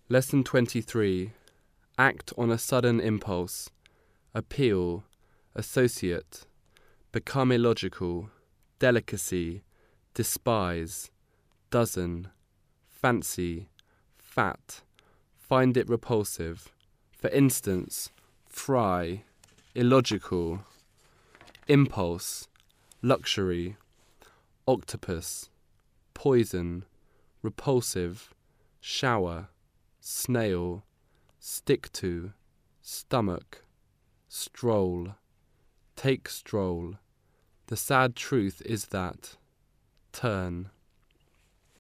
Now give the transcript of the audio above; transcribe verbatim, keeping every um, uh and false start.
Lesson twenty-three. Act on a sudden impulse. Appeal. Associate. Become illogical. Delicacy. Despise. Dozen. Fancy. Fat. Find it repulsive. For instance, fry. Illogical. Impulse. Luxury. Octopus. Poison. Repulsive. Shower. Snail. Stick to. Stomach. Stroll. Take stroll. The sad truth is that. Turn.